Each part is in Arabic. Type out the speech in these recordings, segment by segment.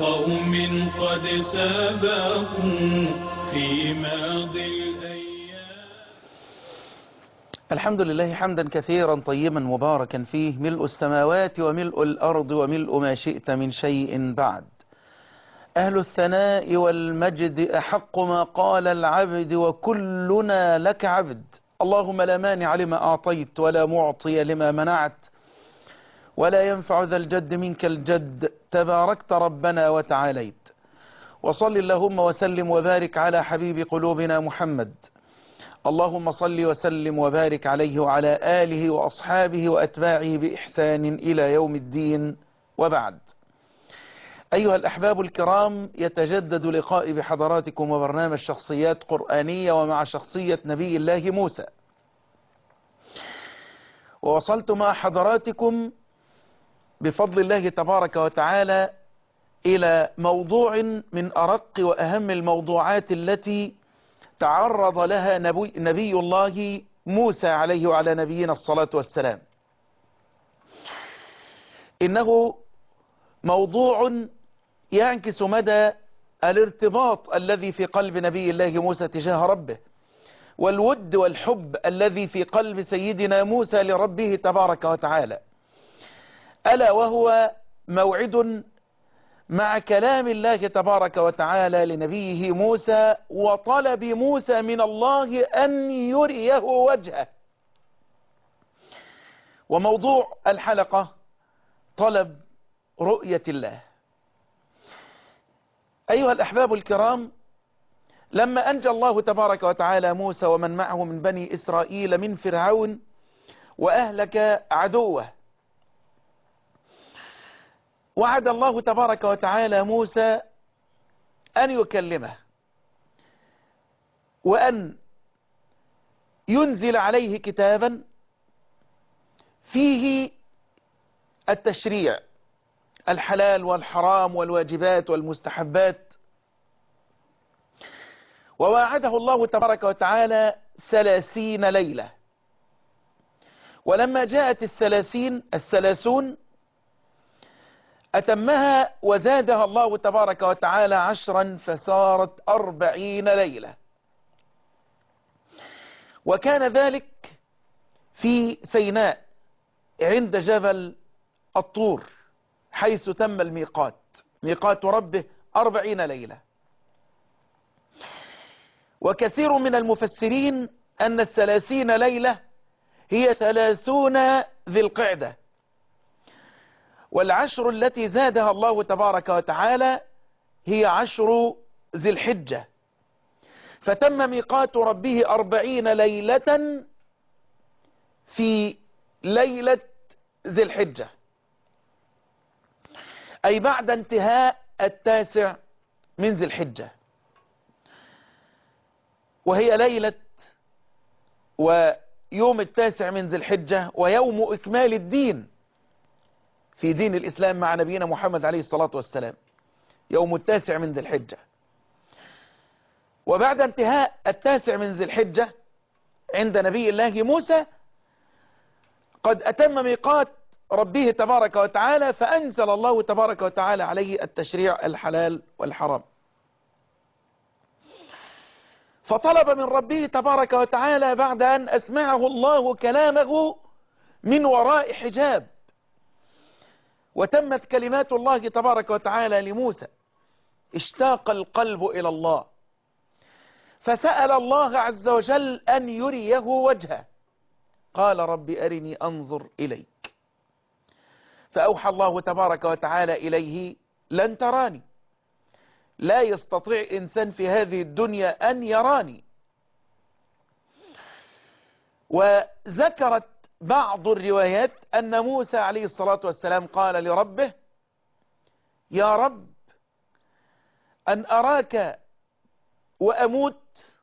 قوم قد سبقوا في ماضي الأيام. الحمد لله حمدا كثيرا طيبا مباركا فيه، ملء السماوات وملء الأرض وملء ما شئت من شيء بعد. أهل الثناء والمجد أحق ما قال العبد وكلنا لك عبد. اللهم لا مانع لما أعطيت ولا معطي لما منعت ولا ينفع ذا الجد منك الجد، تباركت ربنا وتعاليت. وصل اللهم وسلم وبارك على حبيب قلوبنا محمد. اللهم صل وسلم وبارك عليه وعلى آله وأصحابه وأتباعه بإحسان إلى يوم الدين، وبعد. أيها الأحباب الكرام، يتجدد لقائي بحضراتكم وبرنامج شخصيات قرآنية، ومع شخصية نبي الله موسى. ووصلت مع حضراتكم بفضل الله تبارك وتعالى إلى موضوع من أرق وأهم الموضوعات التي تعرض لها نبي الله موسى عليه وعلى نبينا الصلاة والسلام. إنه موضوع يعكس مدى الارتباط الذي في قلب نبي الله موسى تجاه ربه، والود والحب الذي في قلب سيدنا موسى لربه تبارك وتعالى، ألا وهو موعد مع كلام الله تبارك وتعالى لنبيه موسى، وطلب موسى من الله أن يريه وجهه. وموضوع الحلقة طلب رؤية الله. أيها الأحباب الكرام، لما أنجى الله تبارك وتعالى موسى ومن معه من بني إسرائيل من فرعون وأهلك عدوه، وعد الله تبارك وتعالى موسى أن يكلمه وأن ينزل عليه كتابا فيه التشريع، الحلال والحرام والواجبات والمستحبات. وواعده الله تبارك وتعالى 30 ليلة، ولما جاءت 30 أتمها وزادها الله تبارك وتعالى 10 فصارت 40 ليلة. وكان ذلك في سيناء عند جبل الطور، حيث تم الميقات، ميقات ربه 40 ليلة. وكثير من المفسرين أن 30 ليلة هي 30 ذي القعدة، والعشر التي زادها الله تبارك وتعالى هي 10 ذي الحجة. فتم ميقات ربه 40 ليلة في ليلة ذي الحجة، أي بعد انتهاء 9 من ذي الحجة، وهي ليلة ويوم 9 من ذي الحجة ويوم إكمال الدين في دين الإسلام مع نبينا محمد عليه الصلاة والسلام، يوم 9 من ذي الحجة. وبعد انتهاء 9 من ذي الحجة عند نبي الله موسى قد أتم ميقات ربه تبارك وتعالى، فأنزل الله تبارك وتعالى عليه التشريع الحلال والحرام. فطلب من ربه تبارك وتعالى بعد أن أسمعه الله كلامه من وراء حجاب، وتمت كلمات الله تبارك وتعالى لموسى، اشتاق القلب إلى الله، فسأل الله عز وجل أن يريه وجهه. قال رب أرني أنظر إليك. فأوحى الله تبارك وتعالى إليه لن تراني، لا يستطيع إنسان في هذه الدنيا أن يراني. وذكرت بعض الروايات أن موسى عليه الصلاة والسلام قال لربه: يا رب، أن أراك وأموت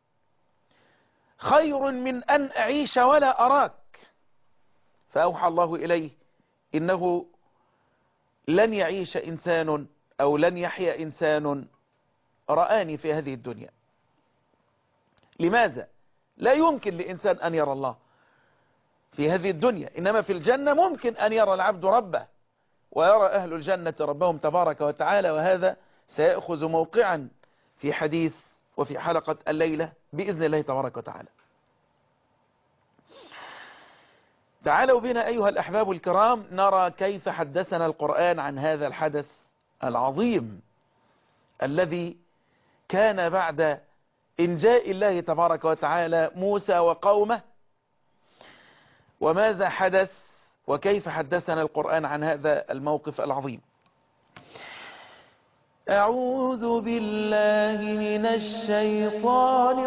خير من أن أعيش ولا أراك. فأوحى الله إليه: إنه لن يعيش إنسان أو لن يحيا إنسان رآني في هذه الدنيا. لماذا؟ لا يمكن لإنسان أن يرى الله في هذه الدنيا، إنما في الجنة ممكن أن يرى العبد ربه، ويرى أهل الجنة ربهم تبارك وتعالى، وهذا سيأخذ موقعا في حديث وفي حلقة الليلة بإذن الله تبارك وتعالى. تعالوا بنا أيها الأحباب الكرام نرى كيف حدثنا القرآن عن هذا الحدث العظيم الذي كان بعد إنجاء الله تبارك وتعالى موسى وقومه. وماذا حدث وكيف حدثنا القرآن عن هذا الموقف العظيم. أعوذ بالله من الشيطان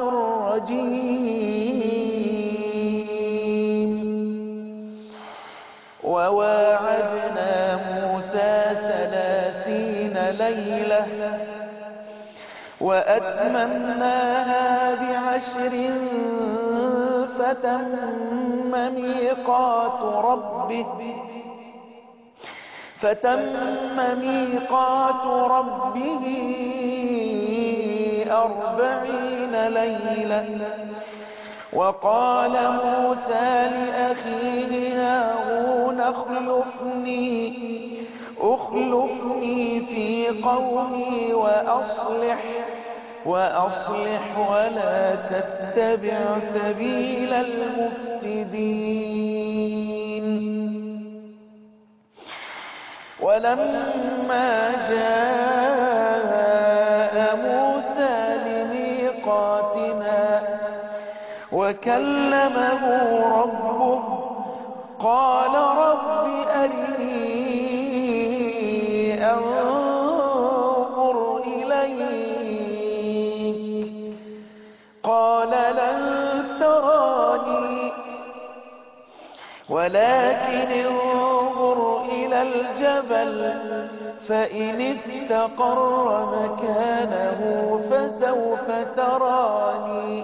الرجيم. وواعدنا موسى 30 ليلة وأتممناها ب10 فتم ميقات ربه 40 ليلة. وقال موسى لأخيه هارون اخلفني في قومي وأصلح ولا تتبع سبيل المفسدين. ولما جاء موسى لميقاتنا وكلمه ربه قال رب أرني أنظر إليك قال لن تراني ولكن انظر إلى الجبل فإن استقر مكانه فسوف تراني.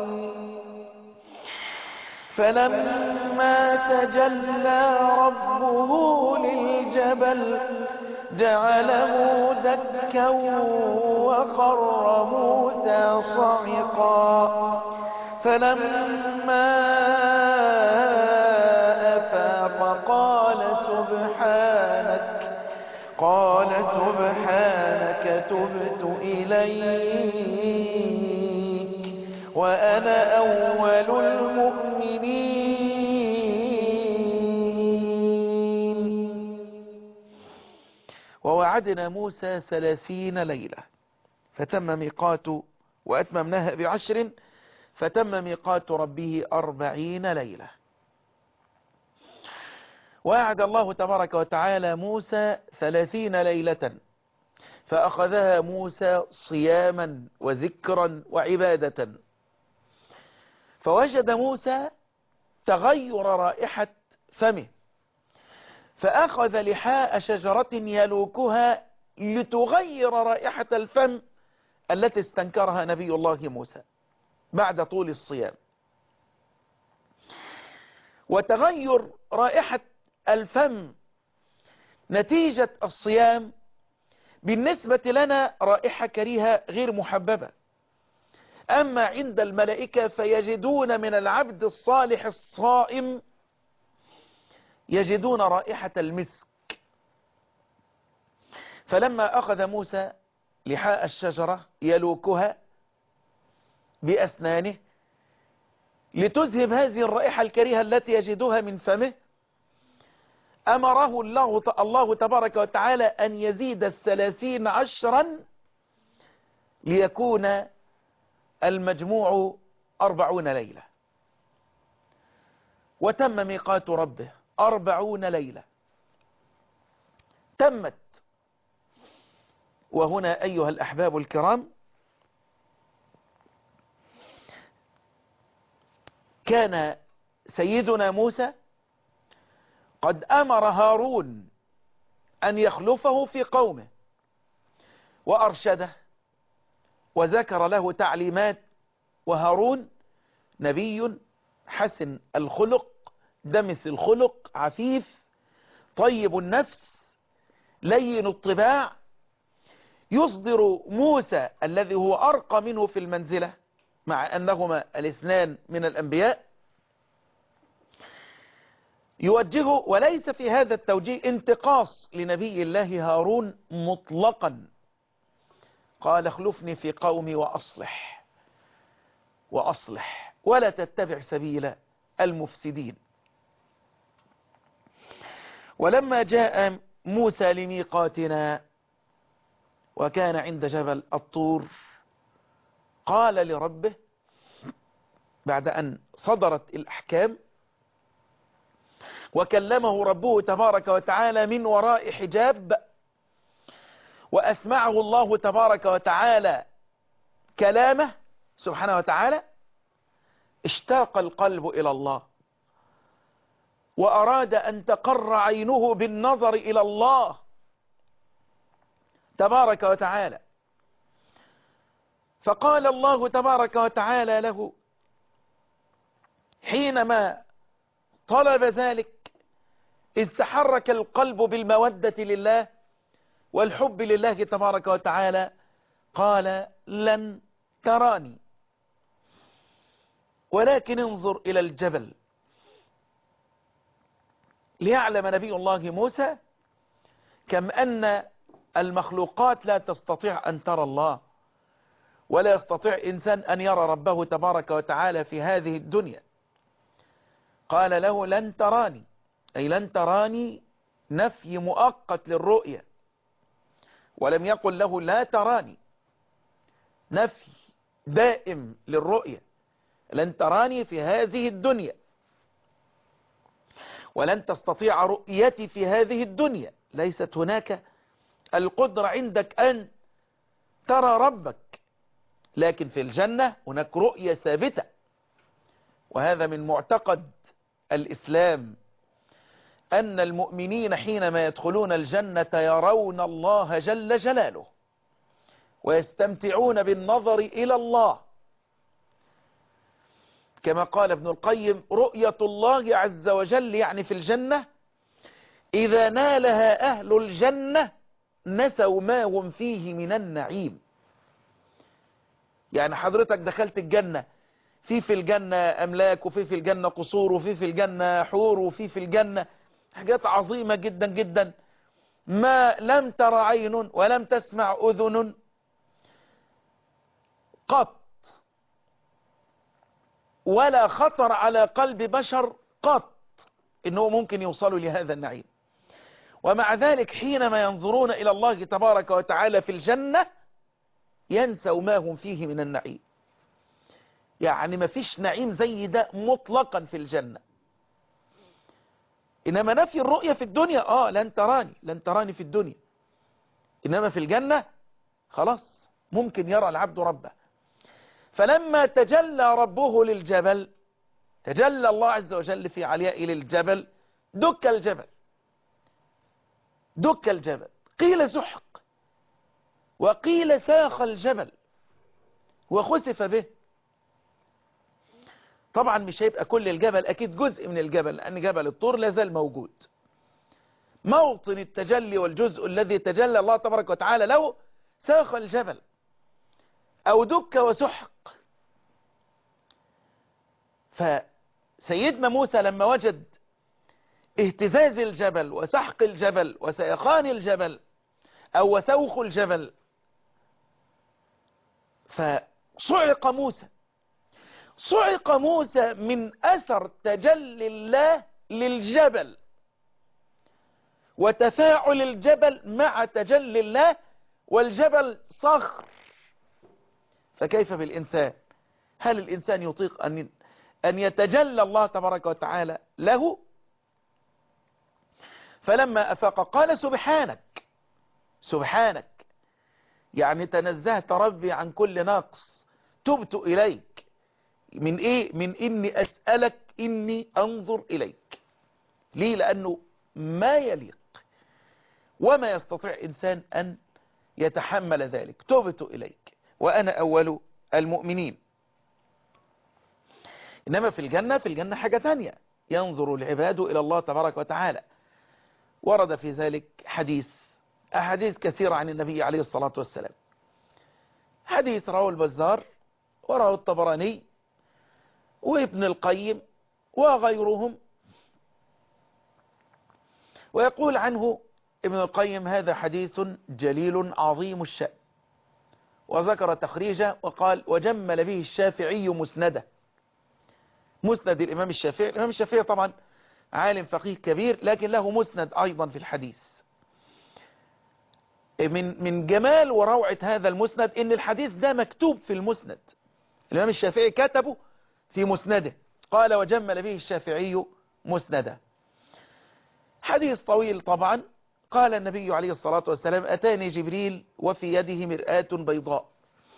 فلما تجلى ربه للجبل جعله دكا وخر موسى صعقا. فلما أفاق قال سبحانك تبت إليك وأنا أول المؤمنين. ووعدنا موسى 30 ليلة وأتممناها ب10 فتم ميقات ربه 40 ليلة. وعد الله تبارك وتعالى موسى 30 ليلة فأخذها موسى صياما وذكرا وعبادة. فوجد موسى تغير رائحة فمه فأخذ لحاء شجرة يلوكها لتغير رائحة الفم التي استنكرها نبي الله موسى بعد طول الصيام. وتغير رائحة الفم نتيجة الصيام بالنسبة لنا رائحة كريهة غير محببة. أما عند الملائكة فيجدون من العبد الصالح الصائم يجدون رائحة المسك. فلما أخذ موسى لحاء الشجرة يلوكها بأسنانه لتذهب هذه الرائحة الكريهة التي يجدها من فمه أمره الله تبارك وتعالى أن يزيد 30 10 ليكون المجموع 40 ليلة. وتم ميقات ربه 40 ليلة تمت. وهنا أيها الأحباب الكرام كان سيدنا موسى قد أمر هارون أن يخلفه في قومه وأرشده وذكر له تعليمات. وهارون نبي حسن الخلق دمث الخلق عفيف طيب النفس لين الطباع يصدر موسى الذي هو أرقى منه في المنزلة مع أنهما الاثنان من الأنبياء يوجهه. وليس في هذا التوجيه انتقاص لنبي الله هارون مطلقا قال اخلفني في قومي وأصلح ولا تتبع سبيل المفسدين. ولما جاء موسى لميقاتنا وكان عند جبل الطور قال لربه بعد أن صدرت الأحكام وكلمه ربه تبارك وتعالى من وراء حجاب وأسمعه الله تبارك وتعالى كلامه سبحانه وتعالى، اشتاق القلب إلى الله وأراد أن تقر عينه بالنظر إلى الله تبارك وتعالى. فقال الله تبارك وتعالى له حينما طلب ذلك، إذ تحرك القلب بالمودة لله والحب لله تبارك وتعالى، قال لن تراني ولكن انظر إلى الجبل. ليعلم نبي الله موسى كم أن المخلوقات لا تستطيع أن ترى الله، ولا يستطيع إنسان أن يرى ربه تبارك وتعالى في هذه الدنيا. قال له لن تراني، أي لن تراني نفي مؤقت للرؤية، ولم يقل له لا تراني نفي دائم للرؤية. لن تراني في هذه الدنيا، ولن تستطيع رؤيتي في هذه الدنيا، ليست هناك القدرة عندك أن ترى ربك، لكن في الجنة هناك رؤية ثابتة. وهذا من معتقد الإسلام أن المؤمنين حينما يدخلون الجنة يرون الله جل جلاله ويستمتعون بالنظر إلى الله، كما قال ابن القيم رؤية الله عز وجل يعني في الجنة إذا نالها أهل الجنة نسوا ما هم فيه من النعيم. يعني حضرتك دخلت الجنة، في الجنة أملاك، وفي الجنة قصور، وفي الجنة حور، وفي الجنة حاجات عظيمة جدا جدا ما لم تر عين ولم تسمع أذن قط، ولا خطر على قلب بشر قط إنه ممكن يوصلوا لهذا النعيم. ومع ذلك حينما ينظرون إلى الله تبارك وتعالى في الجنة ينسوا ما هم فيه من النعيم. يعني ما فيش نعيم زي ده مطلقا في الجنة. إنما نفي الرؤية في الدنيا لن تراني في الدنيا، إنما في الجنة خلاص ممكن يرى العبد ربه. فلما تجلى ربه للجبل، تجلى الله عز وجل في علياء للجبل، دك الجبل، قيل زحق وقيل ساخ الجبل وخسف به. طبعا مش هيبقى كل الجبل، أكيد جزء من الجبل، لأن جبل الطور لازال موجود. موطن التجلي والجزء الذي تجلى الله تبارك وتعالى له ساخ الجبل أو دك وسحق. فسيدنا موسى لما وجد اهتزاز الجبل وسحق الجبل وسيخان الجبل أو وسوخ الجبل، فصعق موسى من أثر تجلي الله للجبل وتفاعل الجبل مع تجلي الله، والجبل صخر. فكيف بالإنسان؟ هل الإنسان يطيق أن يتجلى الله تبارك وتعالى له؟ فلما أفاق قال سبحانك، يعني تنزهت ربي عن كل نقص، تبت إليك من إيه؟ من إني أسألك، إني أنظر إليك. ليه؟ لأنه ما يليق وما يستطيع إنسان أن يتحمل ذلك. تبت إليك وأنا أول المؤمنين. إنما في الجنة حاجة تانية، ينظر العباد إلى الله تبارك وتعالى. ورد في ذلك أحاديث كثيرة عن النبي عليه الصلاة والسلام. حديث رواه البزار ورواه الطبراني وابن القيم وغيرهم. ويقول عنه ابن القيم هذا حديث جليل عظيم الشأن، وذكر تخريجه وقال وجمل به الشافعي مسنده. مسند الإمام الشافعي. الإمام الشافعي طبعا عالم فقيه كبير، لكن له مسند أيضا في الحديث. من جمال وروعة هذا المسند إن الحديث ده مكتوب في المسند. الإمام الشافعي كتبه في مسنده، قال وجمل به الشافعي مسنده. حديث طويل طبعا. قال النبي عليه الصلاة والسلام أتاني جبريل وفي يده مرآة بيضاء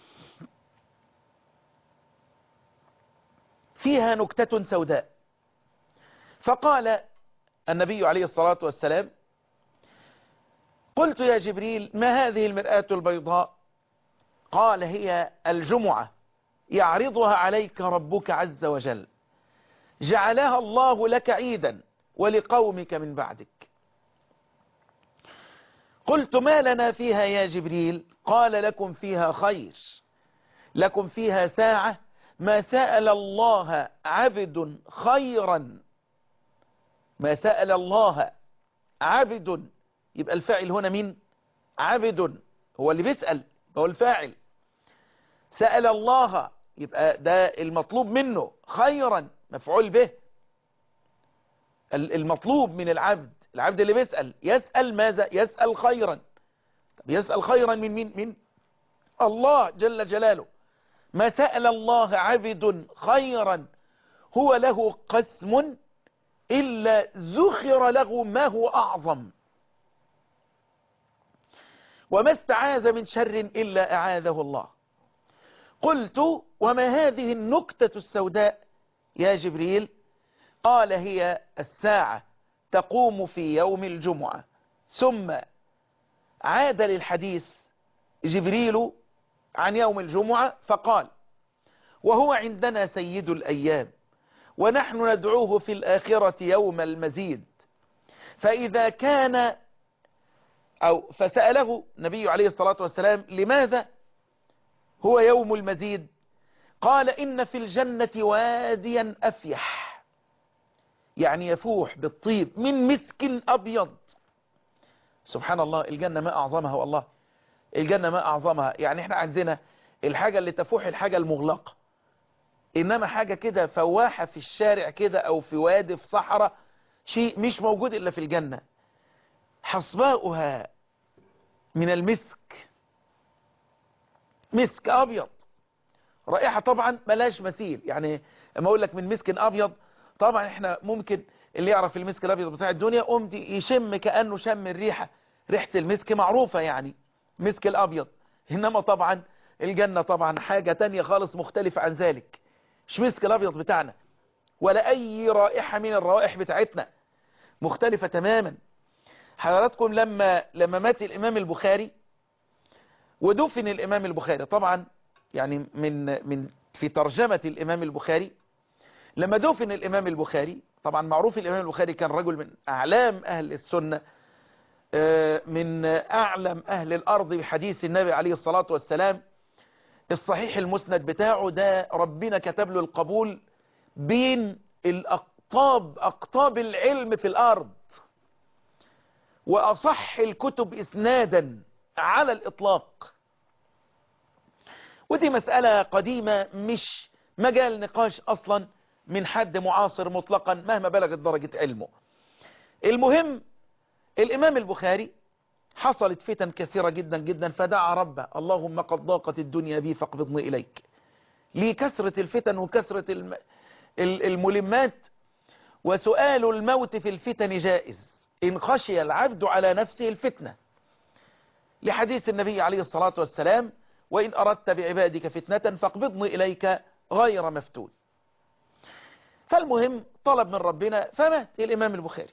فيها نكتة سوداء. فقال النبي عليه الصلاة والسلام قلت يا جبريل ما هذه المرآة البيضاء؟ قال هي الجمعة يعرضها عليك ربك عز وجل، جعلها الله لك عيدا ولقومك من بعدك. قلت ما لنا فيها يا جبريل؟ قال لكم فيها خير، لكم فيها ساعة ما سأل الله عبد خيرا، ما سأل الله عبد، يبقى الفاعل هنا مين؟ عبد، هو اللي بيسأل، هو الفاعل. سأل الله يبقى ده المطلوب منه، خيرا مفعول به، المطلوب من العبد، العبد اللي بيسأل يسأل ماذا؟ يسأل خيرا. طب يسأل خيرا من مين؟ من الله جل جلاله. ما سأل الله عبد خيرا هو له قسم إلا زخر له ما هو أعظم، وما استعاذ من شر إلا أعاذه الله. قلت وما هذه النكتة السوداء يا جبريل؟ قال هي الساعة تقوم في يوم الجمعة. ثم عاد للحديث جبريل عن يوم الجمعة فقال وهو عندنا سيد الأيام ونحن ندعوه في الآخرة يوم المزيد، فإذا كان أو فسأله النبي عليه الصلاة والسلام لماذا هو يوم المزيد؟ قال إن في الجنة واديا أفيح، يعني يفوح بالطيب من مسك أبيض. سبحان الله، الجنة ما أعظمها والله، الجنة ما أعظمها. يعني احنا عندنا الحاجة اللي تفوح الحاجة المغلقة، إنما حاجة كده فواحة في الشارع كده أو في وادي في صحراء، شيء مش موجود إلا في الجنة. حصباؤها من المسك، مسك أبيض، رائحة طبعا ملاش مثيل. يعني اما أقول لك من مسك أبيض، طبعا احنا ممكن اللي يعرف المسك الأبيض بتاع الدنيا قمت يشم كأنه شم الريحة، ريحة المسك معروفة يعني مسك الأبيض. إنما طبعا الجنة طبعا حاجة تانية خالص مختلفة عن ذلك، مش مسك الأبيض بتاعنا ولا أي رائحة من الروائح بتاعتنا، مختلفة تماما. حضراتكم لما مات الإمام البخاري ودفن الإمام البخاري، طبعا يعني من في ترجمة الإمام البخاري، لما دفن الإمام البخاري طبعا معروف الإمام البخاري كان رجل من أعلام أهل السنة، من أعلم أهل الأرض بحديث النبي عليه الصلاة والسلام. الصحيح المسند بتاعه ده ربنا كتب له القبول بين أقطاب العلم في الأرض، وأصح الكتب إسنادا على الإطلاق. ودي مسألة قديمة مش مجال نقاش أصلا من حد معاصر مطلقا مهما بلغت درجة علمه. المهم الإمام البخاري حصلت فتن كثيرة جدا جدا، فدعا ربه اللهم قد ضاقت الدنيا بي فاقبضني إليك، لكثرة الفتن وكثرة الملمات، وسؤال الموت في الفتن جائز إن خشي العبد على نفسه الفتنة، لحديث النبي عليه الصلاة والسلام وإن أردت بعبادك فتنة فاقبضني إليك غير مفتون. فالمهم طلب من ربنا فمات الإمام البخاري.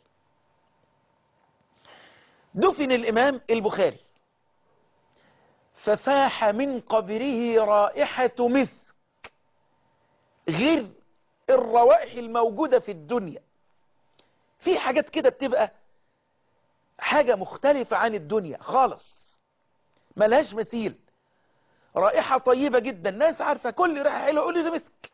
دفن الإمام البخاري ففاح من قبره رائحة مسك غير الروائح الموجودة في الدنيا. في حاجات كده بتبقى حاجة مختلفة عن الدنيا خالص، ملهاش مثيل، رائحة طيبة جدا، الناس عارفة كل رائحة حلوة يقول لي ده مسك.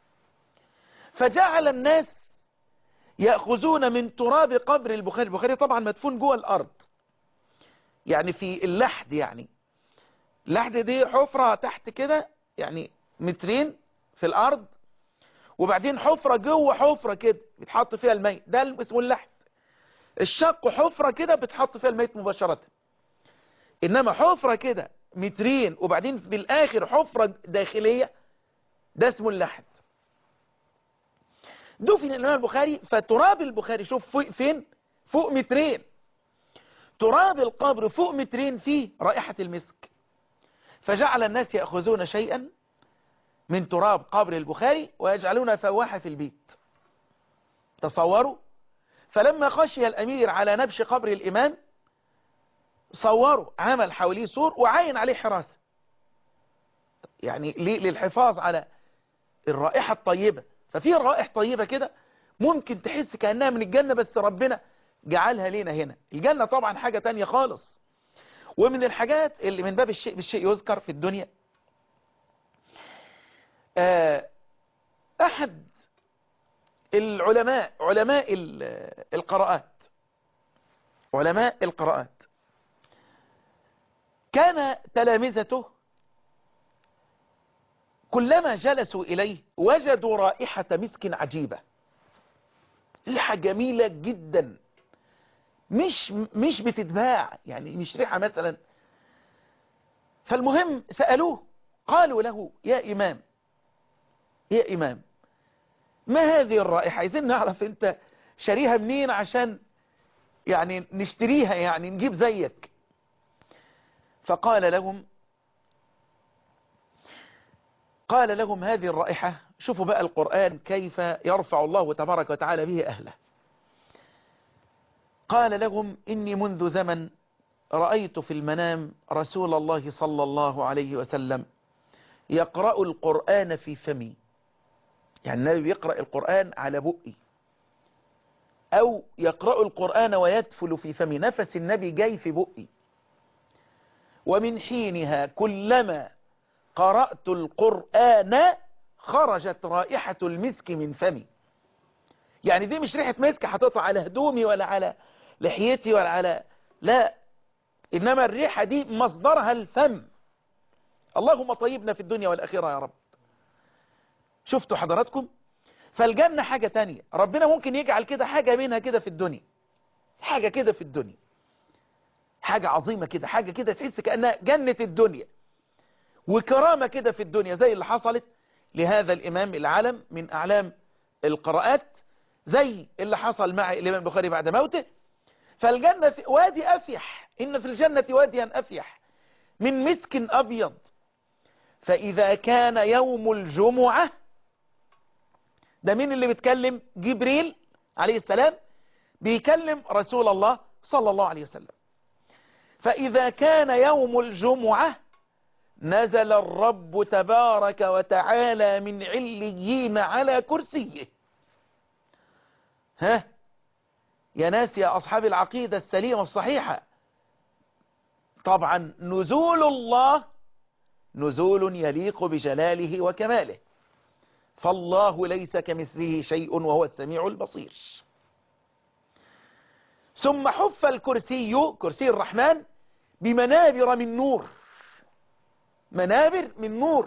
فجعل الناس يأخذون من تراب قبر البخاري. البخاري طبعا مدفون جوه الأرض، يعني في اللحد، يعني اللحد دي حفرة تحت كده يعني مترين في الارض، وبعدين حفرة جوه حفرة كده بيتحط فيها الميت، ده اسمه اللحد. الشق حفرة كده بتحط فيها الميت مباشرة. انما حفرة كده مترين وبعدين بالاخر حفرة داخلية، ده اسمه اللحد. دفن الامام البخاري، فتراب البخاري شوف فوق فين، فوق مترين. تراب القبر فوق مترين فيه رائحة المسك. فجعل الناس يأخذون شيئا من تراب قبر البخاري ويجعلون فواحة في البيت. تصوروا. فلما خشي الأمير على نبش قبر الإمام صوروا، عمل حواليه سور وعين عليه حراسة، يعني للحفاظ على الرائحة الطيبة. ففي رائحة طيبة كده ممكن تحس كأنها من الجنة، بس ربنا جعلها لنا هنا. الجنة طبعا حاجة تانية خالص. ومن الحاجات اللي من باب الشيء بالشيء يذكر في الدنيا، أحد العلماء، علماء القراءات، علماء القراءات، كان تلامذته كلما جلسوا إليه وجدوا رائحة مسك عجيبة، ريحة جميلة جدا، مش بتتباع، يعني مش ريحة مثلا. فالمهم سألوه، قالوا له يا إمام، يا إمام، ما هذه الرائحة؟ عايزين نعرف انت شاريها منين عشان يعني نشتريها، يعني نجيب زيك. فقال لهم، قال لهم هذه الرائحة، شوفوا بقى القرآن كيف يرفع الله تبارك وتعالى به أهله. قال لهم إني منذ زمن رأيت في المنام رسول الله صلى الله عليه وسلم يقرأ القرآن في فمي، يعني النبي بيقرأ القرآن على بقي، أو يقرأ القرآن ويدفل في فمي، نفس النبي جاي في بقي. ومن حينها كلما قرأت القرآن خرجت رائحة المسك من فمي. يعني دي مش ريحة مسك حطيتها على هدومي ولا على لحيتي ولا على، لا، إنما الريحة دي مصدرها الفم. اللهم طيبنا في الدنيا والآخرة يا رب. شفتوا حضراتكم؟ فالجنة حاجة تانية، ربنا ممكن يجعل كده حاجة منها كده في الدنيا، حاجة كده في الدنيا، حاجة عظيمة كده، حاجة كده تحس كأنها جنة الدنيا وكرامة كده في الدنيا، زي اللي حصلت لهذا الإمام العالم من أعلام القراءات، زي اللي حصل مع الإمام البخاري بعد موته. فالجنة في وادي أفيح، إن في الجنة واديا أفيح من مسك أبيض. فإذا كان يوم الجمعة، ده مين اللي بيتكلم؟ جبريل عليه السلام بيكلم رسول الله صلى الله عليه وسلم. فإذا كان يوم الجمعة نزل الرب تبارك وتعالى من عليين على كرسيه. ها يا ناس، يا أصحاب العقيدة السليمة الصحيحة، طبعا نزول الله نزول يليق بجلاله وكماله، فالله ليس كمثله شيء وهو السميع البصير. ثم حف الكرسي، كرسي الرحمن، بمنابر من نور، منابر من نور.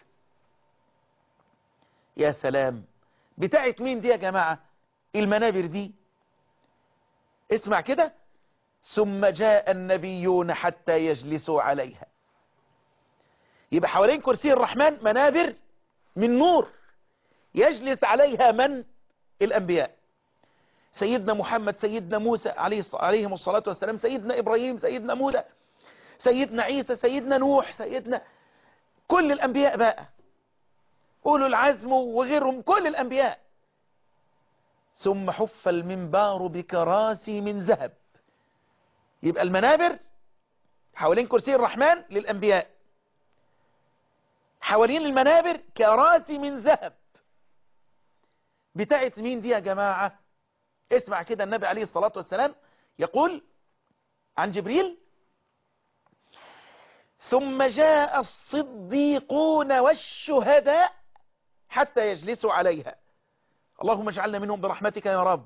يا سلام، بتاعت مين دي يا جماعة المنابر دي؟ اسمع كده، ثم جاء النبيون حتى يجلسوا عليها. يبقى حوالين كرسي الرحمن منابر من نور يجلس عليها من؟ الأنبياء، سيدنا محمد، سيدنا موسى عليهم الصلاة والسلام، سيدنا إبراهيم، سيدنا موسى، سيدنا عيسى، سيدنا نوح، سيدنا كل الأنبياء بقى، أولو العزم وغيرهم، كل الأنبياء. ثم حف المنبر بكراسي من ذهب. يبقى المنابر حوالين كرسي الرحمن للأنبياء، حوالين المنابر كراسي من ذهب. بتاعت مين دي يا جماعة؟ اسمع كده، النبي عليه الصلاة والسلام يقول عن جبريل: ثم جاء الصديقون والشهداء حتى يجلسوا عليها. اللهم اجعلنا منهم برحمتك يا رب.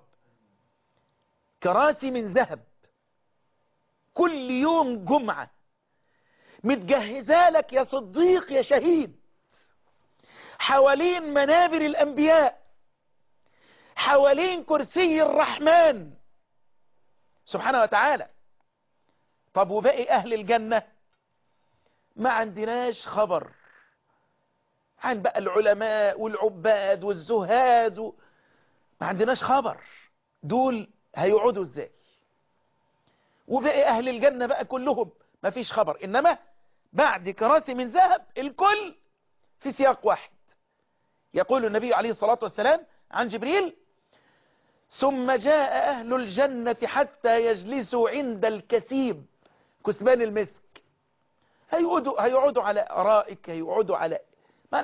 كراسي من ذهب كل يوم جمعة متجهزة لك يا صديق يا شهيد، حوالين منابر الأنبياء، حوالين كرسي الرحمن سبحانه وتعالى. طب وباقي أهل الجنة ما عندناش خبر عن بقى العلماء والعباد والزهاد ما عندناش خبر دول هيقعدوا ازاي. وباقي أهل الجنة بقى كلهم ما فيش خبر، إنما بعد كراسي من ذهب الكل في سياق واحد. يقول النبي عليه الصلاة والسلام عن جبريل: ثم جاء أهل الجنة حتى يجلسوا عند الكثيب، كثبان المسك. هيقعدوا على أرائك، هيقعدوا على ما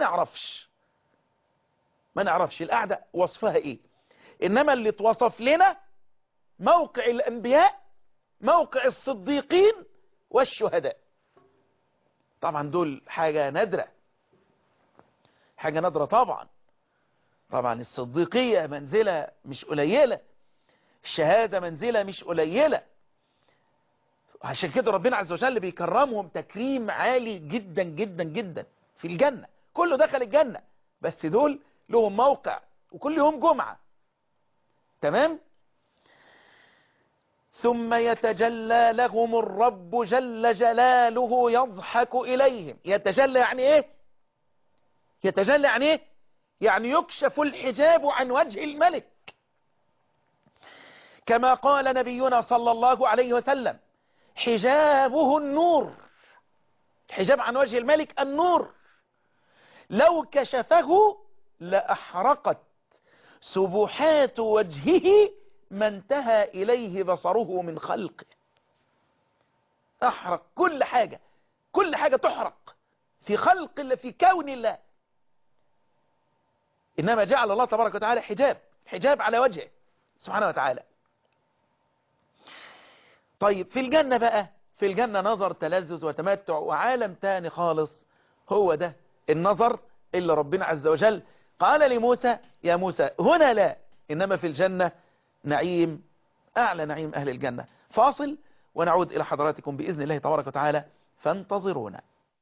نعرفش القعدة وصفها ايه، إنما اللي توصف لنا موقع الأنبياء، موقع الصديقين والشهداء. طبعا دول حاجة نادرة، حاجة نادرة طبعا الصديقية منزلة مش قليلة، الشهادة منزلة مش قليلة. عشان كده ربنا عز وجل بيكرمهم تكريم عالي جدا جدا جدا في الجنة. كله دخل الجنة، بس دول لهم موقع وكل يوم جمعة. تمام. ثم يتجلى لهم الرب جل جلاله يضحك إليهم. يتجلى يعني ايه؟ يتجلى يعني ايه؟ يعني يكشف الحجاب عن وجه الملك، كما قال نبينا صلى الله عليه وسلم: حجابه النور. الحجاب عن وجه الملك النور، لو كشفه لأحرقت سبحات وجهه ما انتهى إليه بصره من خلقه. أحرق كل حاجة، كل حاجة تحرق في خلق الله، في كون الله. إنما جعل الله تبارك وتعالى حجاب على وجهه سبحانه وتعالى. طيب في الجنة بقى، في الجنة نظر تلذذ وتمتع وعالم تاني خالص. هو ده النظر اللي ربنا عز وجل قال لموسى: يا موسى هنا لا، إنما في الجنة نعيم، أعلى نعيم أهل الجنة. فاصل ونعود إلى حضراتكم بإذن الله تبارك وتعالى، فانتظرونا.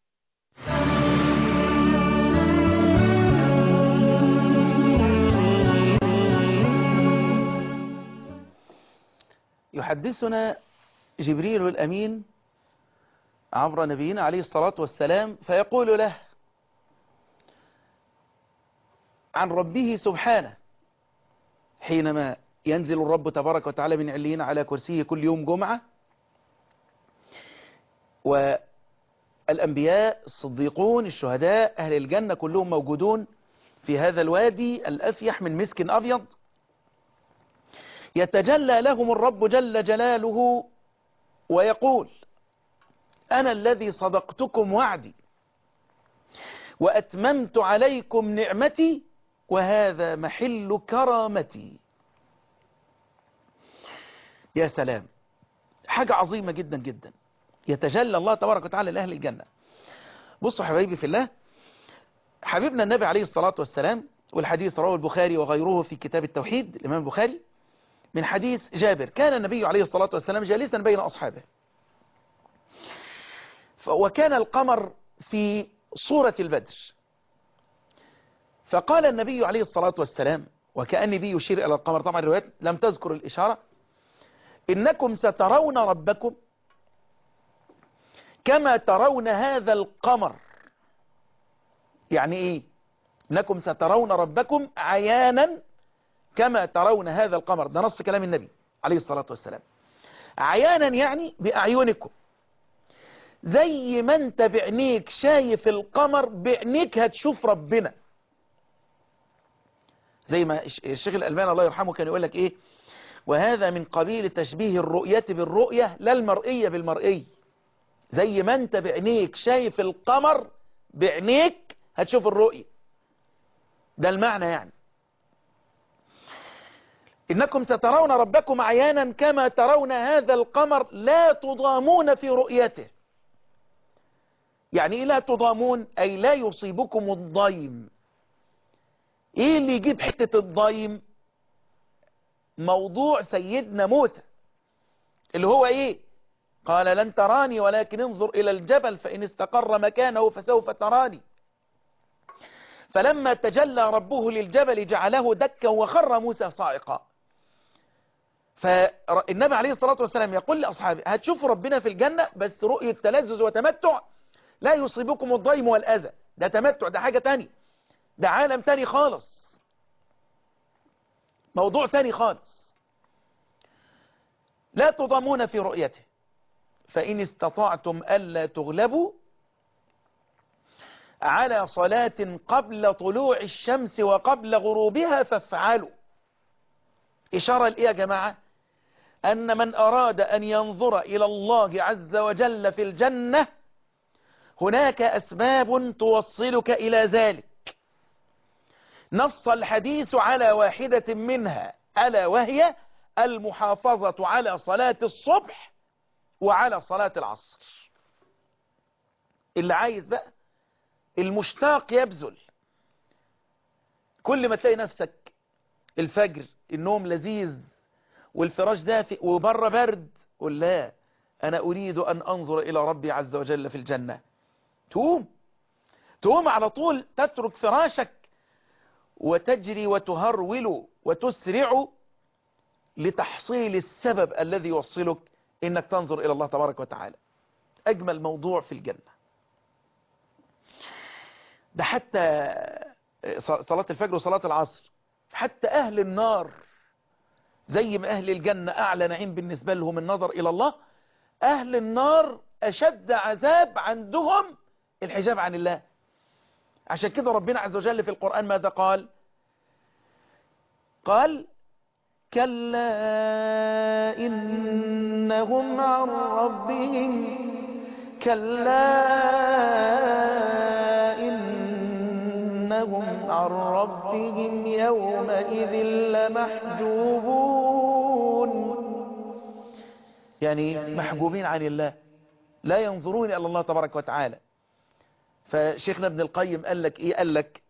يحدثنا جبريل الأمين عبر نبينا عليه الصلاة والسلام، فيقول له عن ربه سبحانه حينما ينزل الرب تبارك وتعالى من عليين على كرسيه كل يوم جمعة، والأنبياء الصديقون الشهداء أهل الجنة كلهم موجودون في هذا الوادي الأفيح من مسك أبيض. يتجلى لهم الرب جل جلاله ويقول: أنا الذي صدقتكم وعدي وأتممت عليكم نعمتي وهذا محل كرامتي. يا سلام، حاجة عظيمة جدا جدا. يتجلى الله تبارك وتعالى لأهل الجنة. بصوا حبايبي في الله، حبيبنا النبي عليه الصلاة والسلام، والحديث رواه البخاري وغيره في كتاب التوحيد الإمام البخاري، من حديث جابر: كان النبي عليه الصلاة والسلام جالسا بين أصحابه، وكان القمر في صورة البدر، فقال النبي عليه الصلاة والسلام وكأن بي يشير إلى القمر، طبعا الروايات لم تذكر الإشارة: إنكم سترون ربكم كما ترون هذا القمر. يعني إيه؟ إنكم سترون ربكم عيانا كما ترون هذا القمر. ده نص كلام النبي عليه الصلاة والسلام. عيانا يعني بأعينكم، زي ما انت بعينيك شايف القمر بعينيك هتشوف ربنا. زي ما الشيخ الألباني الله يرحمه كان يقول لك ايه: وهذا من قبيل تشبيه الرؤية بالرؤية لا المرئية بالمرئي. زي ما انت بعينيك شايف القمر بعينيك هتشوف الرؤية. ده المعنى يعني. إنكم سترون ربكم عيانا كما ترون هذا القمر لا تضامون في رؤيته. يعني إيه لا تضامون؟ أي لا يصيبكم الضيم. إيه اللي يجيب حتة الضيم؟ موضوع سيدنا موسى اللي هو إيه؟ قال لن تراني ولكن انظر إلى الجبل فإن استقر مكانه فسوف تراني. فلما تجلى ربه للجبل جعله دكا وخر موسى صاعقا. فالنبي عليه الصلاة والسلام يقول لأصحابه هتشوفوا ربنا في الجنة بس رؤية تلذذ وتمتع، لا يصيبكم الضيم والأذى. ده تمتع، ده حاجة تاني، ده عالم تاني خالص، موضوع تاني خالص. لا تضامون في رؤيته، فإن استطعتم ألا تغلبوا على صلاة قبل طلوع الشمس وقبل غروبها فافعلوا. إشارة لإيه يا جماعة؟ أن من أراد أن ينظر إلى الله عز وجل في الجنة هناك أسباب توصلك إلى ذلك. نص الحديث على واحدة منها، ألا وهي المحافظة على صلاة الصبح وعلى صلاة العصر. اللي عايز بقى، المشتاق يبذل. كل ما تلاقي نفسك الفجر النوم لذيذ والفراش دافئ وبره برد، قل لا، أنا أريد أن أنظر إلى ربي عز وجل في الجنة. تقوم على طول، تترك فراشك وتجري وتهرول وتسرع لتحصيل السبب الذي يوصلك إنك تنظر إلى الله تبارك وتعالى. أجمل موضوع في الجنة ده، حتى صلاة الفجر وصلاة العصر. حتى أهل النار زي ما أهل الجنة أعلى نعيم بالنسبة لهم النظر إلى الله، أهل النار أشد عذاب عندهم الحجاب عن الله. عشان كده ربنا عز وجل في القرآن ماذا قال؟ قال كلا إنهم عن ربهم إنهم عن ربهم يومئذ لمحجوبون. يعني محجوبين عن الله، لا ينظرون إلى الله تبارك وتعالى. فشيخنا ابن القيم قال لك إيه؟ قال لك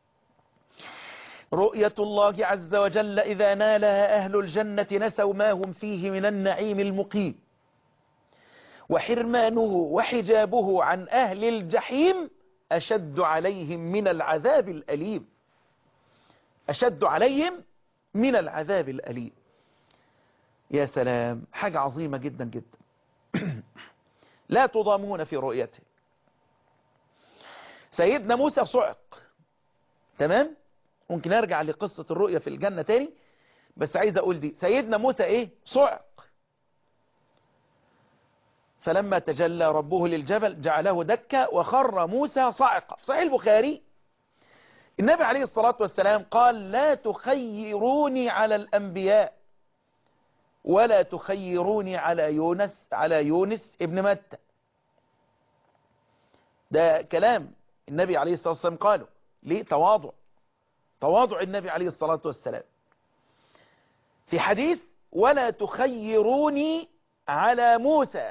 رؤية الله عز وجل إذا نالها أهل الجنة نسوا ما هم فيه من النعيم المقيم، وحرمانه وحجابه عن أهل الجحيم أشد عليهم من العذاب الأليم. أشد عليهم من العذاب الأليم. يا سلام، حاجة عظيمة جدا جدا. لا تضامون في رؤيته. سيدنا موسى صعق، تمام؟ ممكن ارجع لقصة الرؤية في الجنة تاني، بس عايز اقول دي. سيدنا موسى ايه؟ صعق. فلما تجلى ربه للجبل جعله دكا وخر موسى صعقا. في صحيح البخاري النبي عليه الصلاة والسلام قال لا تخيروني على الأنبياء ولا تخيروني على يونس ابن متى. ده كلام النبي عليه الصلاة والسلام قاله. ليه؟ تواضع النبي عليه الصلاة والسلام. في حديث ولا تخيروني على موسى،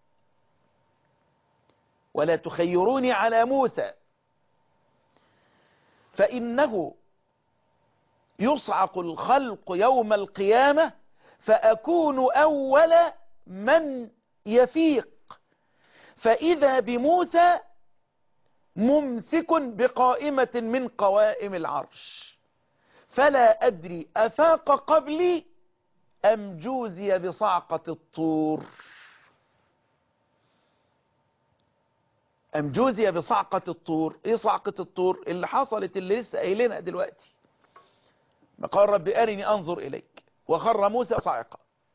ولا تخيروني على موسى فإنه يصعق الخلق يوم القيامة فأكون أول من يفيق، فإذا بموسى ممسك بقائمة من قوائم العرش، فلا أدري أفاق قبلي أم جوزي بصعقة الطور. أم جوزي بصعقة الطور. إيه صعقة الطور؟ اللي حصلت، اللي لسه قايلينها دلوقتي. قال رب أرني أنظر إليك، وخر موسى صاعقا.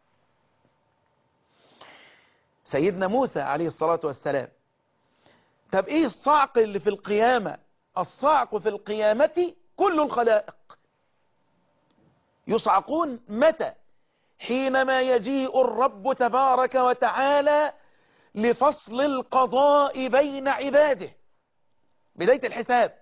سيدنا موسى عليه الصلاة والسلام. طب إيه الصعق اللي في القيامة؟ الصعق في القيامة كل الخلائق يصعقون. متى؟ حينما يجيء الرب تبارك وتعالى لفصل القضاء بين عباده، بداية الحساب.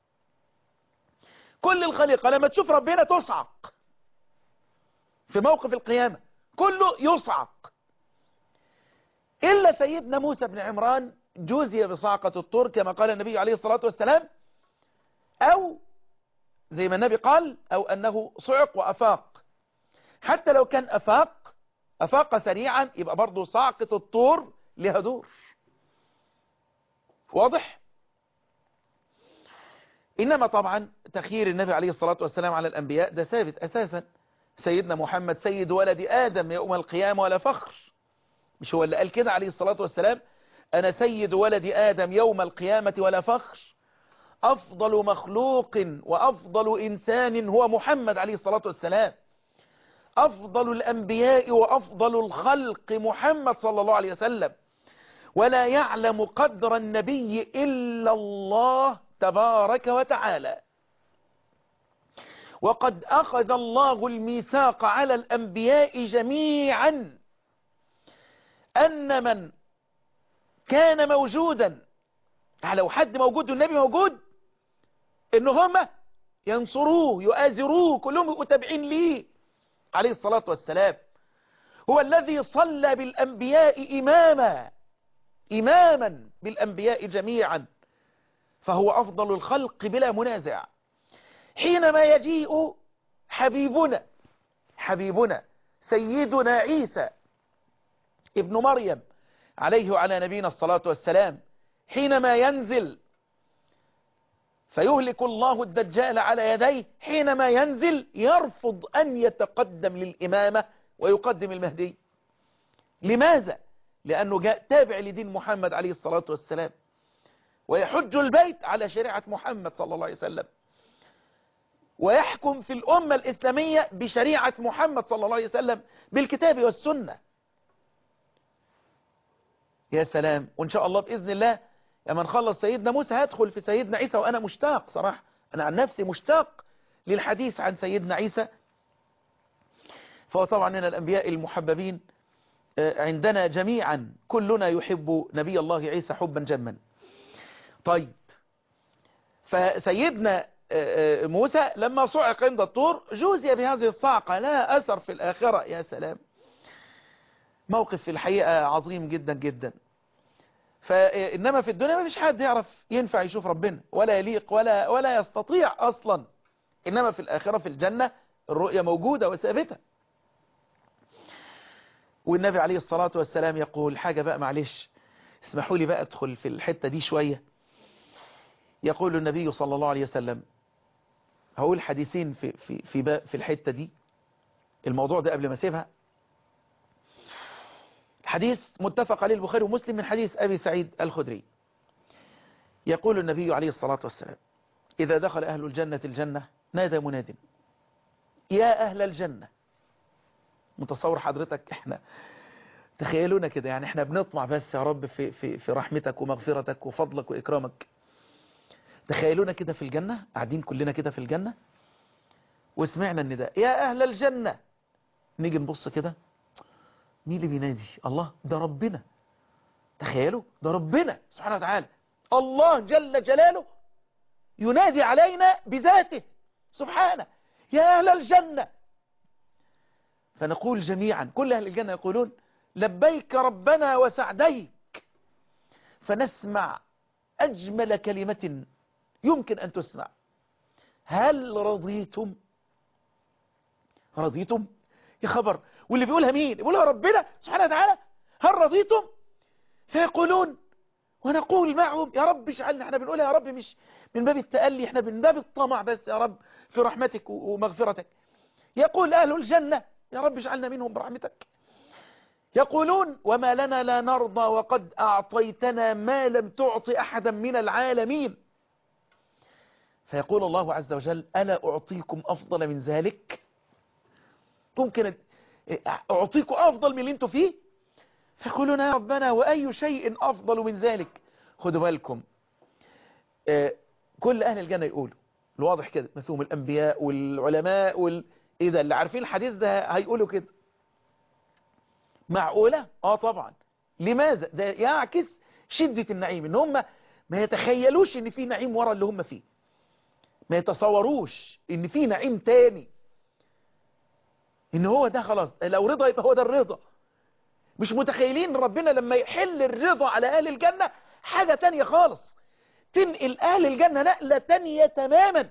كل الخليقة لما تشوف ربنا تصعق في موقف القيامة، كله يصعق إلا سيدنا موسى بن عمران جوزي بصعقة الطور كما قال النبي عليه الصلاة والسلام، أو زي ما النبي قال أو أنه صعق وأفاق. حتى لو كان أفاق أفاق سريعا يبقى برضو صعقة الطور لها دور. واضح؟ إنما طبعا تخيير النبي عليه الصلاة والسلام على الأنبياء ده ثابت أساسا. سيدنا محمد سيد ولد آدم يوم القيامة ولا فخر. مش هو اللي قال كده عليه الصلاة والسلام؟ أنا سيد ولد آدم يوم القيامة ولا فخر. أفضل مخلوق وأفضل إنسان هو محمد عليه الصلاة والسلام. أفضل الأنبياء وأفضل الخلق محمد صلى الله عليه وسلم. ولا يعلم قدر النبي إلا الله تبارك وتعالى. وقد أخذ الله الميثاق على الأنبياء جميعا أن من كان موجودا، لو حد موجود والنبي موجود، إن هم ينصروه يؤازروه كلهم يبقوا تابعين ليه عليه الصلاة والسلام. هو الذي صلى بالأنبياء إماما بالأنبياء جميعا، فهو أفضل الخلق بلا منازع. حينما يجيء حبيبنا سيدنا عيسى ابن مريم عليه وعلى نبينا الصلاة والسلام، حينما ينزل فيهلك الله الدجال على يديه، حينما ينزل يرفض أن يتقدم للإمامة ويقدم المهدي. لماذا؟ لأنه جاء تابع لدين محمد عليه الصلاة والسلام، ويحج البيت على شريعة محمد صلى الله عليه وسلم، ويحكم في الأمة الإسلامية بشريعة محمد صلى الله عليه وسلم بالكتاب والسنة. يا سلام. وإن شاء الله بإذن الله لما نخلص سيدنا موسى هدخل في سيدنا عيسى، وأنا مشتاق صراحة، أنا عن نفسي مشتاق للحديث عن سيدنا عيسى. فهو طبعا من الأنبياء المحببين عندنا جميعا، كلنا يحب نبي الله عيسى حبا جما. طيب، فسيدنا موسى لما صعق عند الطور جوزي بهذه الصعقة، لا أثر في الآخرة. يا سلام، موقف في الحقيقة عظيم جدا جدا. فإنما في الدنيا ما فيش حد يعرف ينفع يشوف ربنا ولا يليق ولا يستطيع أصلا. إنما في الآخرة في الجنة الرؤية موجودة وثابتة. والنبي عليه الصلاة والسلام يقول حاجة بقى، معلش اسمحوا لي بقى أدخل في الحتة دي شوية. يقول النبي صلى الله عليه وسلم، هقول حديثين في الحتة دي، الموضوع ده قبل ما اسيبها. حديث متفق عليه البخاري ومسلم من حديث أبي سعيد الخدري. يقول النبي عليه الصلاة والسلام: إذا دخل أهل الجنة الجنة نادى مناد: يا أهل الجنة. متصور حضرتك احنا تخيلونا كده، يعني احنا بنطمع بس يا رب في رحمتك ومغفرتك وفضلك وإكرامك. تخيلونا كده في الجنة، قاعدين كلنا كده في الجنة وسمعنا النداء يا أهل الجنة. نيجي نبص كده، مين اللي بينادي؟ الله، ده ربنا. تخيلوا، ده ربنا سبحانه وتعالى، الله جل جلاله ينادي علينا بذاته سبحانه: يا أهل الجنة. فنقول جميعا، كل أهل الجنة يقولون: لبيك ربنا وسعديك. فنسمع أجمل كلمة يمكن أن تسمع: هل رضيتم؟ رضيتم؟ يا خبر. واللي بيقولها مين؟ بيقولها ربنا سبحانه وتعالى: هل رضيتم؟ فيقولون ونقول معهم: يا رب اجعلنا. احنا بنقولها يا رب مش من باب التألي، احنا من باب الطمع بس يا رب في رحمتك ومغفرتك. يقول أهل الجنة: يا رب اجعلنا منهم برحمتك. يقولون: وما لنا لا نرضى وقد أعطيتنا ما لم تعط أحدا من العالمين. فيقول الله عز وجل: ألا أعطيكم أفضل من ذلك؟ ممكن أعطيكم أفضل من اللي انتوا فيه؟ فيقولون: يا ربنا وأي شيء أفضل من ذلك؟ خدوا بالكم، كل أهل الجنة يقولوا الواضح كده، مثلهم الأنبياء والعلماء إذا اللي عارفين الحديث ده هيقولوا كده. معقولة؟ طبعا. لماذا؟ ده يعكس شدة النعيم، ان هم ما يتخيلوش ان في نعيم ورا اللي هم فيه، ما يتصوروش ان في نعيم تاني، ان هو ده خلاص، لو رضا يبقى هو ده الرضا. مش متخيلين ربنا لما يحل الرضا على اهل الجنة حاجة تانية خالص، تنقل اهل الجنة نقلة تانية تماما،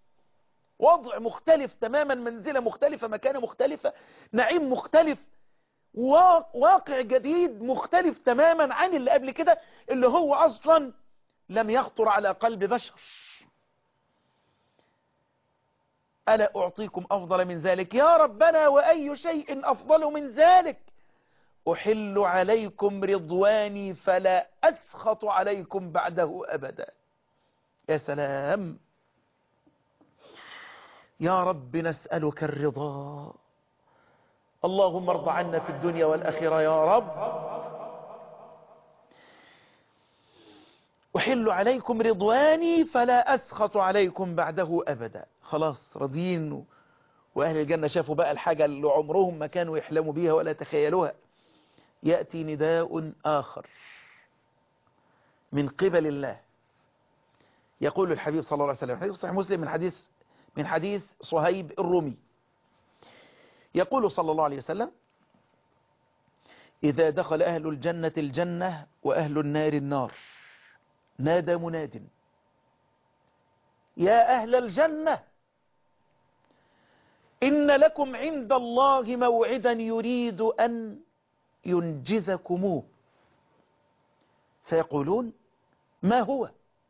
وضع مختلف تماما، منزلة مختلفة، مكانة مختلفة، نعيم مختلف. واقع جديد مختلف تماما عن اللي قبل كده، اللي هو أصلا لم يخطر على قلب بشر. ألا أعطيكم أفضل من ذلك؟ يا ربنا وأي شيء أفضل من ذلك؟ أحل عليكم رضواني فلا أسخط عليكم بعده أبدا. يا سلام. يا رب نسألك الرضا، اللهم ارض عنا في الدنيا والآخرة يا رب. أحل عليكم رضواني فلا أسخط عليكم بعده أبدا. خلاص راضيين، وأهل الجنة شافوا بقى الحاجة اللي عمرهم ما كانوا يحلموا بيها ولا تخيلوها. يأتي نداء آخر من قبل الله، يقول الحبيب صلى الله عليه وسلم، حديث صحيح مسلم من حديث صهيب الرومي، يقول صلى الله عليه وسلم: إذا دخل أهل الجنة الجنة وأهل النار النار، نادى مناد: يا أهل الجنة إن لكم عند الله موعدا يريد أن ينجزكموه. فيقولون: ما هو؟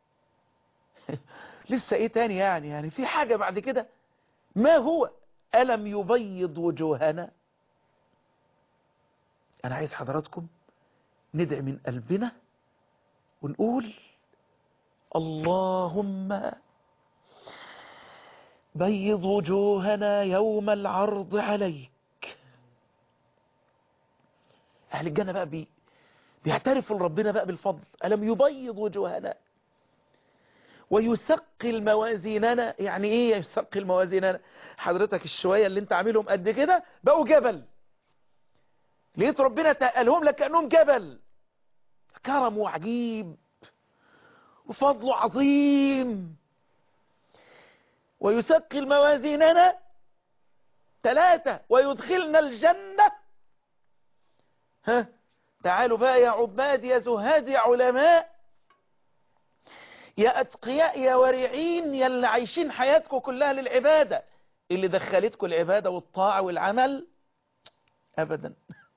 لسه ايه تاني يعني في حاجة بعد كده؟ ما هو؟ ألم يبيض وجوهنا؟ أنا عايز حضراتكم ندعي من قلبنا ونقول: اللهم بيض وجوهنا يوم العرض عليك. أهل الجنة بقى بيعترفوا لربنا بقى بالفضل. ألم يبيض وجوهنا ويثقل موازيننا. يعني ايه يثقل موازيننا؟ حضرتك الشوية اللي انت عاملهم قد كده بقوا جبل، لقيت ربنا تقلهم لك كأنهم جبل. كرمه عجيب وفضله عظيم. ويثقل موازيننا 3 ويدخلنا الجنة. تعالوا بقى يا عباد يا زهاد يا علماء يا أتقياء يا ورعين، يا اللي عايشين حياتكم كلها للعبادة. اللي دخلتكم العبادة والطاعة والعمل؟ أبدا.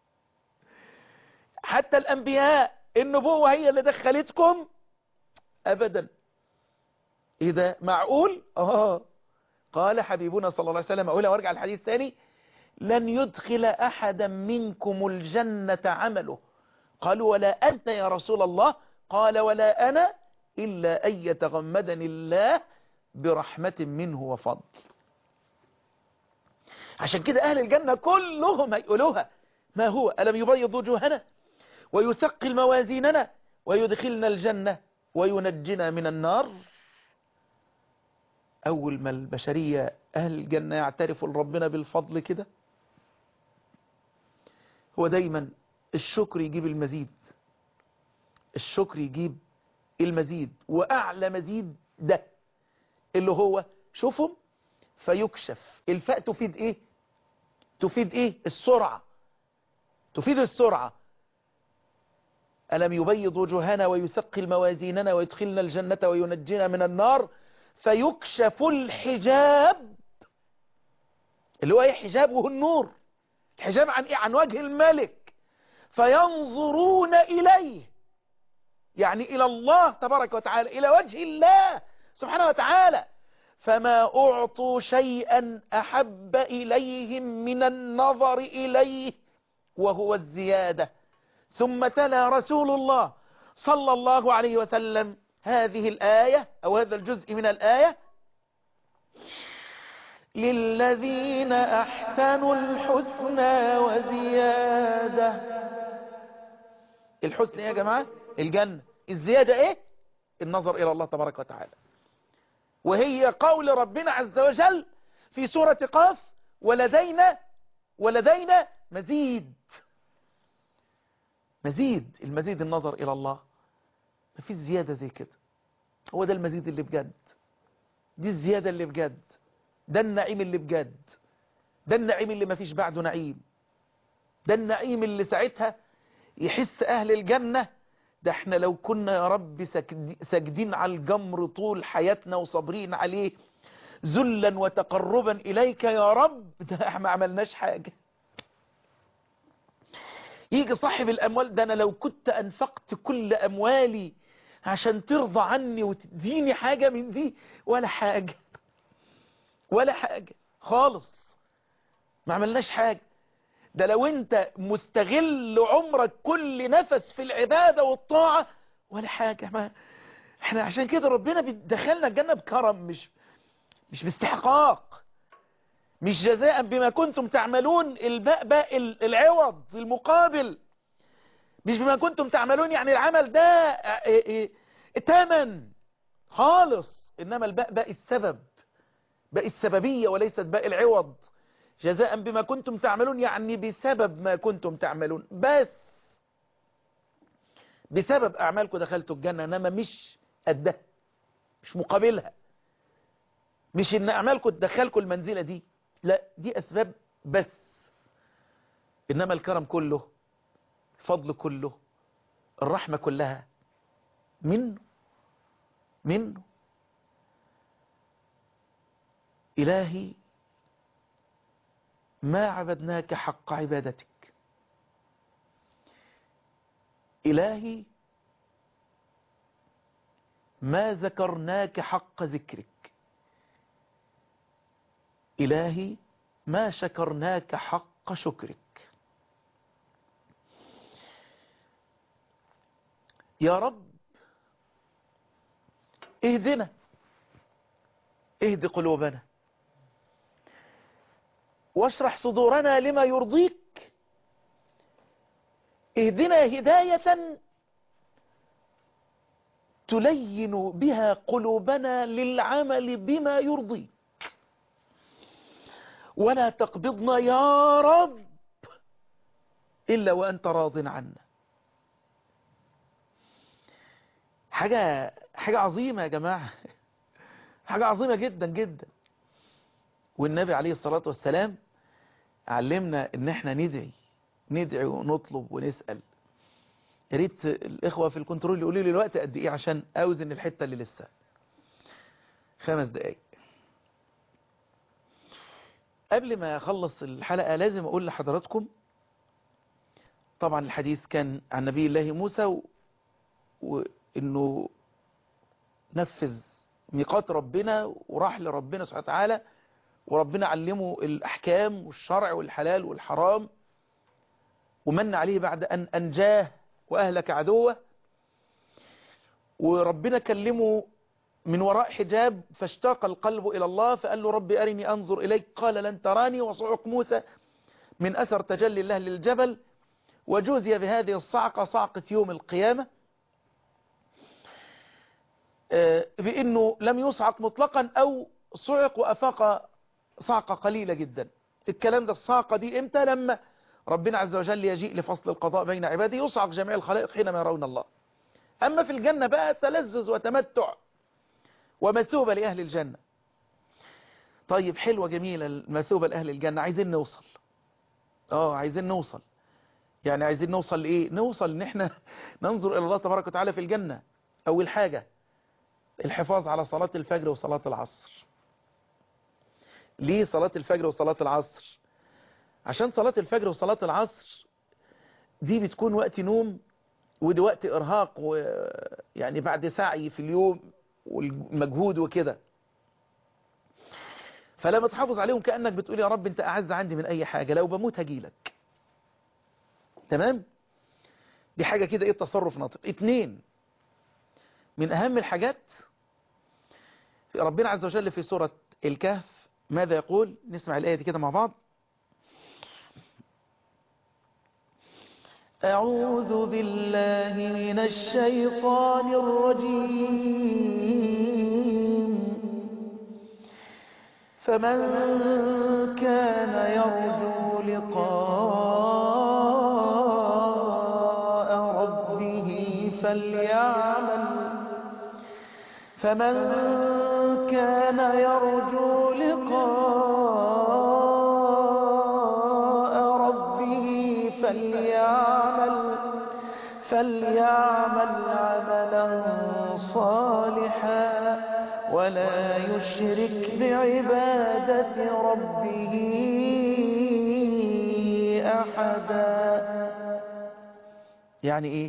حتى الأنبياء النبوة هي اللي دخلتكم؟ أبدا. إذا معقول؟ قال حبيبنا صلى الله عليه وسلم، أقولها وارجع الحديث ثاني: لن يدخل أحدا منكم الجنة عمله. قالوا: ولا أنت يا رسول الله؟ قال: ولا أنا، إلا أن يتغمدني الله برحمة منه وفضل. عشان كده أهل الجنة كلهم هيقولوها: ما هو؟ ألم يبيض وجوهنا ويثقل موازيننا ويدخلنا الجنة وينجنا من النار. أول ما البشرية أهل الجنة يعترفوا لربنا بالفضل كده، هو دايما الشكر يجيب المزيد، الشكر يجيب المزيد، وأعلى مزيد ده اللي هو شوفوا فيكشف. الفاء تفيد ايه؟ تفيد ايه؟ السرعة، تفيد السرعة. ألم يبيض وجوهنا ويثقل موازيننا ويدخلنا الجنة وينجينا من النار. فيكشف الحجاب، اللي هو ايه حجاب؟ وهو النور. الحجاب عن ايه؟ عن وجه الملك. فينظرون إليه، يعني إلى الله تبارك وتعالى، إلى وجه الله سبحانه وتعالى. فما أعطوا شيئا أحب إليهم من النظر إليه وهو الزيادة. ثم تلا رسول الله صلى الله عليه وسلم هذه الآية أو هذا الجزء من الآية: للذين أحسنوا الحسنى وزيادة. الحسن يا جماعة الجنة، الزيادة ايه؟ النظر إلى الله تبارك وتعالى. وهي قول ربنا عز وجل في سورة قاف: ولدينا مزيد. مزيد، المزيد النظر إلى الله. ما فيش زيادة زي كده. هو ده المزيد اللي بجد، دي الزيادة اللي بجد، ده النعيم اللي بجد، ده النعيم اللي ما فيش بعده نعيم، ده النعيم اللي ساعتها يحس أهل الجنة: ده احنا لو كنا يا رب ساجدين على الجمر طول حياتنا وصابرين عليه ذلا وتقربا إليك يا رب، ده احنا ما عملناش حاجة. يجي صاحب الأموال ده أنا لو كنت أنفقت كل أموالي عشان ترضى عني وتديني حاجة من دي، ولا حاجة، ولا حاجة خالص، ما عملناش حاجة. ده لو انت مستغل عمرك كل نفس في العبادة والطاعة، ولا حاجة. ما احنا عشان كده ربنا بيدخلنا الجنة بكرم، مش باستحقاق، مش جزاء بما كنتم تعملون، الباء باء العوض المقابل، مش بما كنتم تعملون يعني العمل ده تمن خالص، انما الباء باء السبب، باء السببية وليست باء العوض. جزاء بما كنتم تعملون يعني بسبب ما كنتم تعملون، بس بسبب أعمالكم دخلتوا الجنة، إنما مش قدها، مش مقابلها، مش إن أعمالكم تدخلكم المنزلة دي، لا دي أسباب بس، إنما الكرم كله، الفضل كله، الرحمة كلها منه. إلهي ما عبدناك حق عبادتك، إلهي ما ذكرناك حق ذكرك، إلهي ما شكرناك حق شكرك. يا رب اهدنا، اهد قلوبنا، واشرح صدورنا لما يرضيك، اهدنا هداية تلين بها قلوبنا للعمل بما يرضيك، ولا تقبضنا يا رب إلا وأنت راض عنا. حاجة عظيمة يا جماعة، حاجة عظيمة جدا جدا. والنبي عليه الصلاة والسلام علمنا ان احنا ندعي ونطلب ونسأل. يا ريت الإخوة في الكنترول يقولوا لي الوقت قد إيه عشان أوزن الحتة اللي لسه. 5 دقايق. قبل ما أخلص الحلقة لازم أقول لحضراتكم، طبعا الحديث كان عن نبي الله موسى وإنه نفذ ميقات ربنا وراح لربنا سبحانه وتعالى، وربنا علمه الأحكام والشرع والحلال والحرام، ومن عليه بعد أن أنجاه وأهلك عدوه، وربنا كلمه من وراء حجاب فاشتاق القلب إلى الله، فقال له ربي أرني أنظر إليك، قال لن تراني، وصعق موسى من أثر تجلي الله للجبل، وجوزي بهذه الصعقة صعقة يوم القيامة، بأنه لم يصعق مطلقا أو صعق وأفاق صعقة قليلة جدا. الكلام ده الصعقة دي إمتى؟ لما ربنا عز وجل يجيء لفصل القضاء بين عباده، يصعق جميع الخلائق حينما يرون الله. أما في الجنة بقى تلذذ وتمتع ومثوبة لأهل الجنة. طيب حلوة جميلة المثوبة لأهل الجنة، عايزين نوصل. عايزين نوصل. يعني عايزين نوصل لإيه؟ نوصل إن احنا ننظر إلى الله تبارك وتعالى في الجنة. أول حاجة الحفاظ على صلاة الفجر وصلاة العصر. ليه صلاة الفجر وصلاة العصر؟ عشان صلاة الفجر وصلاة العصر دي بتكون وقت نوم، ودي وقت إرهاق، ويعني بعد سعي في اليوم والمجهود وكده، فلما تحافظ عليهم كأنك بتقول يا رب انت أعز عندي من أي حاجة، لو بموت هجيلك. تمام؟ دي حاجة كده، ايه التصرف ناطق. 2 من أهم الحاجات في ربنا عز وجل في سورة الكهف ماذا يقول؟ نسمع الآية دي كده مع بعض. أعوذ بالله من الشيطان الرجيم. فمن كان يرجو لقاء ربه فمن كان يرجو لقاء ربه فليعمل عملا صالحا ولا يشرك بعبادة ربه أحدا. يعني إيه؟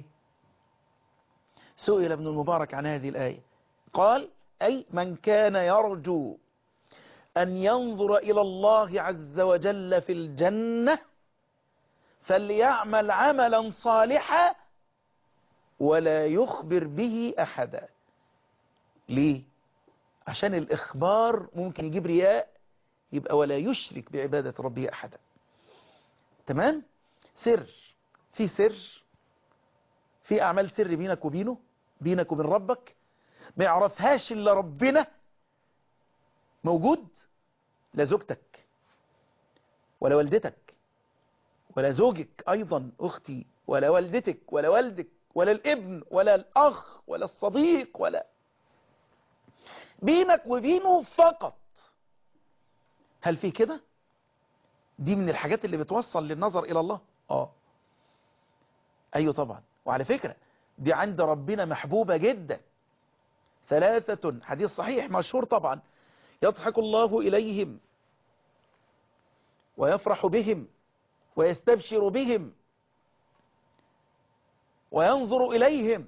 سئل ابن المبارك عن هذه الآية قال أي من كان يرجو أن ينظر إلى الله عز وجل في الجنة فليعمل عملا صالحا ولا يخبر به أحدا. ليه؟ عشان الإخبار ممكن يجيب رياء، يبقى ولا يشرك بعبادة ربه أحدا. تمام؟ سر، في سر، في أعمال سر بينك وبينه، بينك وبين ربك ما يعرفهاش إلا ربنا، موجود. لا زوجتك ولا والدتك ولا زوجك أيضا أختي، ولا والدتك ولا والدك ولا الابن ولا الأخ ولا الصديق، ولا بينك وبينه فقط. هل في كده؟ دي من الحاجات اللي بتوصل للنظر إلى الله. أيوه طبعا. وعلى فكرة دي عند ربنا محبوبة جدا. 3 حديث صحيح مشهور طبعا، يضحك الله إليهم ويفرح بهم ويستبشر بهم وينظر إليهم.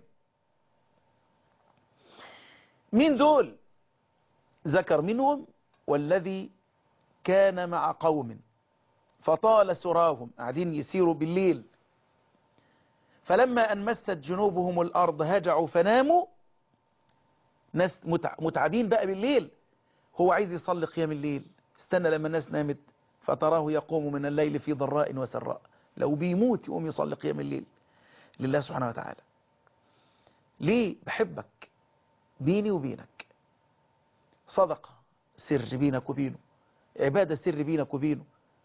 مين دول؟ ذكر منهم والذي كان مع قوم فطال سراهم، قاعدين يسيروا بالليل، فلما أن مست جنوبهم الأرض هجعوا فناموا. ناس متعبين بقى بالليل، هو عايز يصلي قيام الليل، استنى لما الناس نامت فتراه يقوم من الليل في ضراء وسراء، لو بيموت يقوم يصلي قيام الليل لله سبحانه وتعالى. ليه؟ بحبك، بيني وبينك، صدقة سر بينك وبينه، عبادة سر بينك وبينه.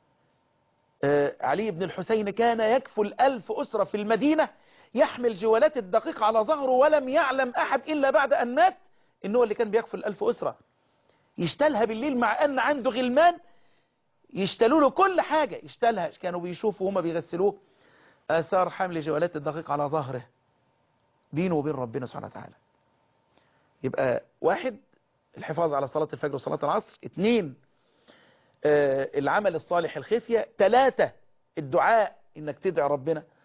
علي بن الحسين كان يكفل 1000 أسرة في المدينة، يحمل جوالات الدقيق على ظهره، ولم يعلم أحد إلا بعد أن مات إنه هو اللي كان بيكفل 1000 أسرة، يشتلها بالليل مع أن عنده غلمان يشتلوا له كل حاجة، يشتلها. كانوا بيشوفوا هما بيغسلوه آثار حمل جوالات الدقيق على ظهره، بينه وبين ربنا سبحانه وتعالى. يبقى 1 الحفاظ على صلاة الفجر وصلاة العصر، 2 العمل الصالح الخفية، 3 الدعاء، إنك تدعي ربنا